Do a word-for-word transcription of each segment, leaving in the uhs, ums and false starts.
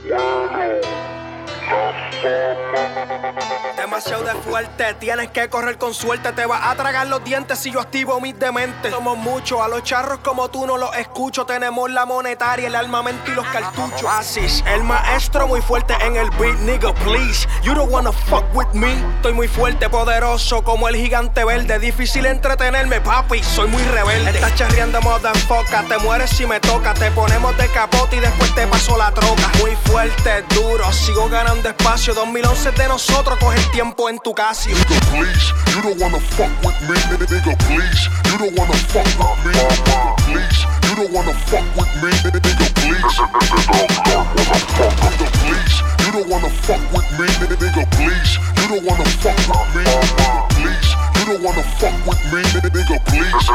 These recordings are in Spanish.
Demasiado de fuerte, tienes que correr con suerte. Te vas a tragar los dientes si yo activo mis dementes. Somos muchos, a los charros como tú no los escucho. Tenemos la monetaria, el armamento y los cartuchos. Oasis, el maestro muy fuerte en el beat. Nigga, please, you don't wanna fuck with me. Estoy muy fuerte, poderoso como el gigante verde. Difícil entretenerme, papi, soy muy rebelde. Estás charreando moda enfoca, te mueres si me toca. Te ponemos de capote y después te paso la troca. Muy fuerte, duro, sigo ganando espacio. dos mil once de nosotros, coge el tiempo en tu Casio. Nigga, please, you don't wanna fuck with me. Nigga, please, you don't wanna fuck with me. Nigga, please, you don't wanna fuck with me. Nigga, please, nigga, please, you don't wanna fuck with me. Nigga, please, you don't wanna fuck with me. Nigga, please, you don't wanna fuck with me. Nigga, please.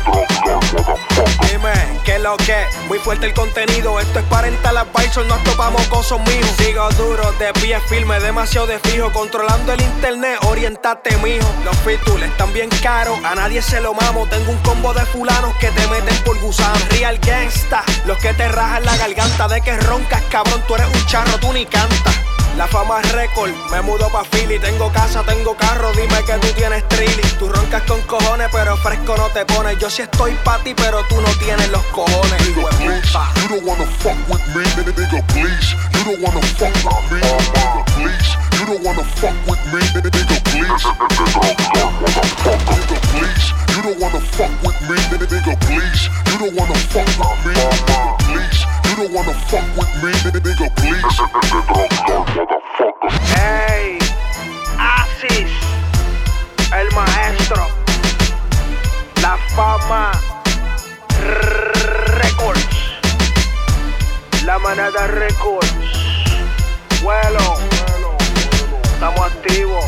Dime, ¿qué lo que? Muy fuerte el contenido. Esto es Parental Advisor, nos topamos cosas míos. Sigo duro, de pie firme, demasiado de fijo. Controlando el internet, orientate, mijo. Los fitules están bien caros, a nadie se lo mamo. Tengo un combo de fulanos que te meten por gusano. Real gangsta, los que te rajan la garganta. De que roncas, cabrón, tú eres un charro, tú ni cantas. La fama es récord, me mudo pa' Philly. Tengo casa, tengo carro, dime que tú tienes trilly. Tú roncas con cojones, pero fresco no te pones. Yo sí estoy pa' ti, pero tú no tienes los cojones. Nigga, please, you don't wanna fuck with me. Nigga, please, you don't wanna fuck with me. Nigga, please, you don't wanna fuck with me. Nigga, please. Nigga, please, you don't wanna fuck with me. Nigga, please, you don't wanna fuck with me. Nigga, please, you don't wanna fuck with me. Nigga, please. Hey, Oasis, el maestro, la fama Records, la manada Records. Vuelo, estamos activos.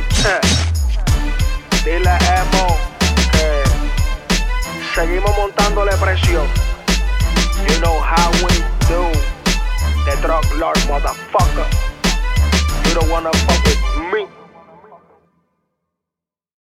Dile Emo que seguimos montándole presión. You know how we do. The drug lord, motherfucker. You don't wanna fuck with